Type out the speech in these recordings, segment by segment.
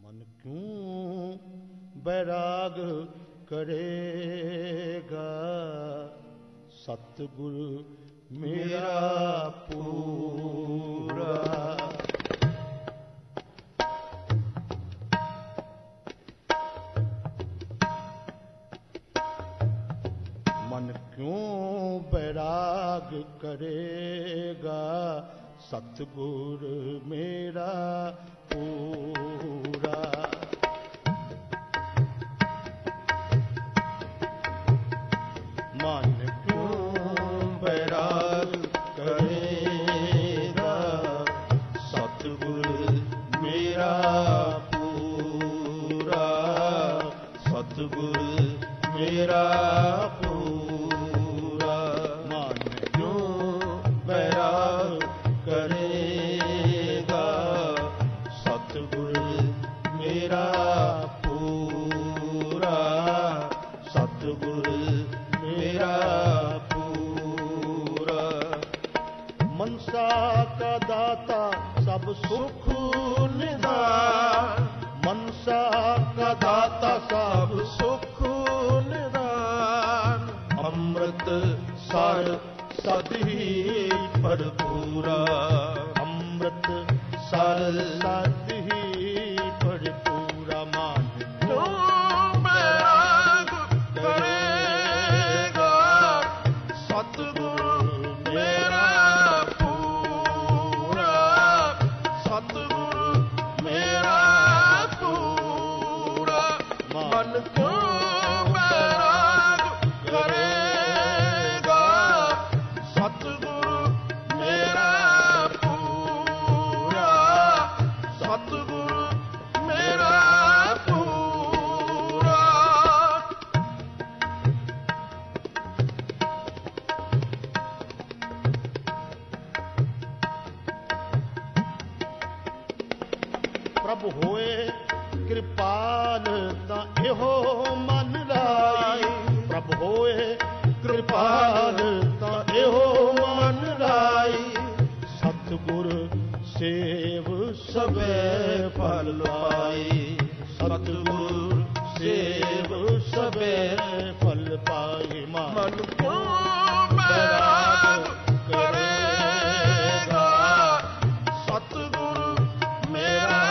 ਮਨ ਕਿਉਂ ਬੈਰਾਗ ਕਰੇਗਾ, ਸਤਿਗੁਰ ਮੇਰਾ ਪੂਰਾ। ਮਨ ਕਿਉਂ ਬੈਰਾਗ ਕਰੇਗਾ, ਸਤਿਗੁਰ ਮੇਰਾ ਪੂਰਾ। ਮਨ ਕਿਉਂ ਬੈਰਾਗ ਕਰੇਗਾ, ਸਤਿਗੁਰ ਮੇਰਾ ਪੂਰਾ। ਸਤਿਗੁਰ ਮੇਰਾ ਪੂਰਾ। ਮਨ ਕਿਉਂ ਬੈਰਾਗ ਕਰੇਗਾ, ਸਤਿਗੁਰ ਮੇਰਾ ਪੂਰਾ। ਸਤਿਗੁਰ ਮੇਰਾ ਪੂਰਾ। ਮਨਸਾ ਕਾ ਦਾਤਾ ਸਭ ਸੁਖ ਨਿਦਾਨ, ਮਨਸਾ ਕਾ ਦਾਤਾ ਸਭ ਸੁਖ ਨਿਦਾਨ। ਅੰਮ੍ਰਿਤ ਸਰ ਸਦ ਹੀ ਭਰਪੂਰਾ, ਅੰਮ੍ਰਿਤ ਸਰ ਸਦ ਹੀ ਭਰਪੂਰਾ। ਮਨ ਕਿਉਂ ਬੈਰਾਗ ਕਰੇਗਾ, ਸਤਿਗੁਰ ਮੇਰਾ ਪੂਰਾ। ਸਤਿਗੁਰ ਮੇਰਾ ਪੂਰਾ। ਮਨ ਕਿਉਂ ਬੈਰਾਗ ਕਰੇਗਾ, ਸਤਿਗੁਰ ਮੇਰਾ ਪੂਰਾ। ਸਤਿਗੁਰ ਮੇਰਾ ਪੂਰਾ। ਪ੍ਰਭ ਹੋਏ ਕਿਰਪਾਲ ਤਾਂ ਇਹੋ ਮਨ ਲਾਈ, ਪ੍ਰਭ ਹੋਏ ਕਿਰਪਾਲ ਤਾਂ ਇਹੋ ਮਨ ਲਾਈ। ਸਤਿਗੁਰ ਸੇਵ ਸਭੈ ਫਲ ਪਾਈ, ਸਤਿਗੁਰ ਸੇਵ ਸਭੈ ਫਲ ਪਾਈ। ਮਨ ਕਿਉਂ ਬੈਰਾਗ ਕਰੇਗਾ, ਸਤਿਗੁਰ ਮੇਰਾ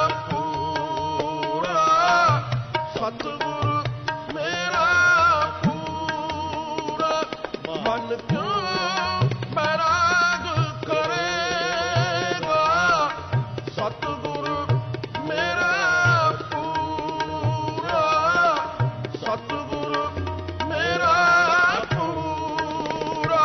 ਪੂਰਾ। ਸਤਿਗੁਰ ਮੇਰਾ ਪੂਰਾ। ਮਨ ਕਿਉਂ ਬੈਰਾਗ ਕਰੇਗਾ, ਸਤਿਗੁਰ ਮੇਰਾ ਪੂਰਾ। ਸਤਿਗੁਰ ਮੇਰਾ ਪੂਰਾ।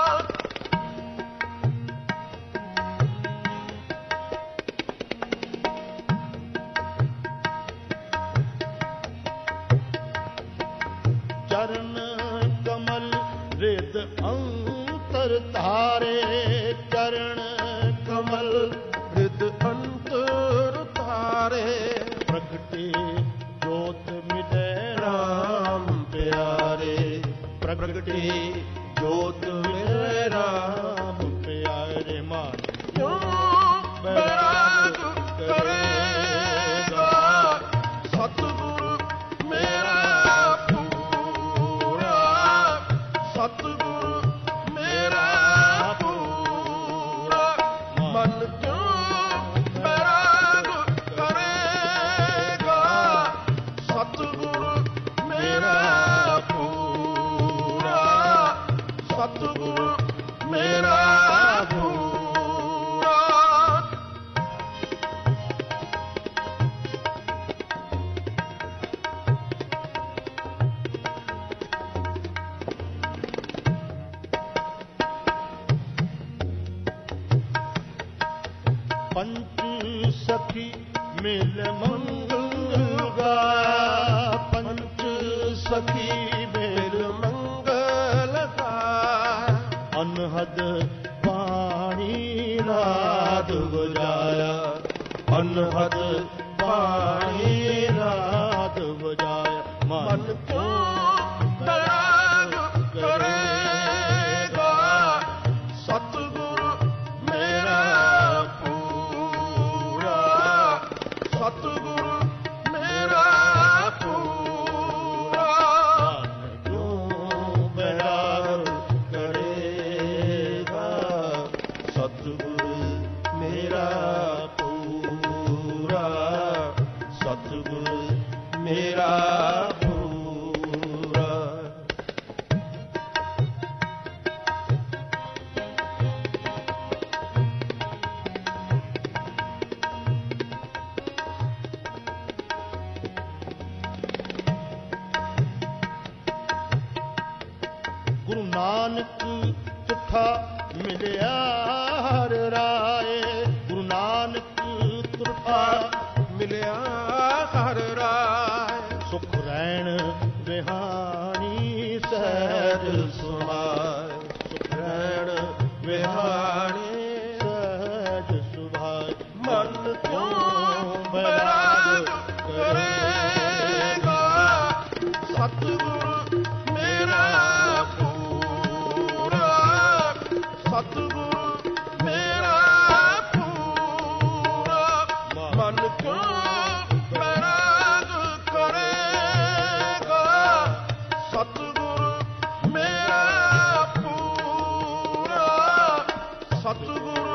ਚਰਨ ਕਮਲ ਰਿਦ ਅੰਤਰ ਧਾਰੇ, ਚਰਨ ਕਮਲ ਰਿਦ ਅੰਤਰ ਧਾਰੇ। ਪ੍ਰਗਟੇ ਜੋਤ ਮਿਲੈ ਰਾਮ ਪਿਆਰੇ, ਪ੍ਰਗਟੇ ਜੋਤ ਮਿਲੈ ਰਾਮ ਪਿਆਰੇ। ਮਨ ਕਿਉਂ ਬੈਰਾਗ ਕਰੇਗਾ, ਸਤਿਗੁਰ ਮੇਰਾ ਪੂਰਾ। ਸਤਿਗੁਰ ਮੇਰਾ ਪੂਰਾ। ਮਨ ਕਿਉਂ ਬੈਰਾਗ ਕਰੇਗਾ, ਸਤਿਗੁਰ ਮੇਰਾ ਪੂਰਾ। ਸਤਿਗੁਰ ਮੇਰਾ ਪੂਰਾ। ਪੰਚ ਸਖੀ ਮਿਲ ਮੰਗਲ ਗਾਇਆ, ਪੰਚ ਸਖੀ ਮਿਲ ਮੰਗਲ ਗਾਇਆ। ਅਨਹਦ ਬਾਣੀ ਨਾਦ ਵਜਾਇਆ, ਅਨਹਦ ਬਾਣੀ ਨਾਦ ਵਜਾਇਆ। ਮਨ ਕਿਉਂ ਬੈਰਾਗ ਕਰੇਗਾ, ਸਤਿਗੁਰ ਮੇਰਾ ਪੂਰਾ। ਸਤ ਸਤਿਗੁਰ ਮੇਰਾ ਪੂਰਾ ਕਿਉਂ ਬੈਰਾਗ ਕਰੇਗਾ ਸਤਿਗੁਰ ਮੇਰਾ ਪੂਰਾ ਸਤਿਗੁਰ ਮੇਰਾ ਪੂਰਾ ਗੁਰੂ ਨਾਨਕ ਤੁਠਾ ਮਿਲਿਆ ਹਰ ਰਾਏ ਗੁਰੂ ਨਾਨਕ ਤੁਠਾ ਮਿਲਿਆ ਹਰ ਰਾਏ ਸੁਖ ਰਹਿਣ ਵਿਹਾਣੀ ਸਹਿਜ ਸੁਭਾਏ ਸੁਖ ਰਹਿਣ ਵਿਹਾਣੀ ਸਹਿਜ ਸੁਭਾਏ ਮਨ ਕਿਉਂ ਬੈਰਾਗ ਕਰੇਗਾ ਸਤਿਗੁਰ ਮੇਰਾ ਸਤਿਗੁਰ ਮੇਰਾ ਪੂਰਾ ਮਨ ਕਿਉਂ ਬੈਰਾਗ ਕਰੇਗਾ ਸਤਿਗੁਰ ਮੇਰਾ ਪੂਰਾ ਸਤਿਗੁਰ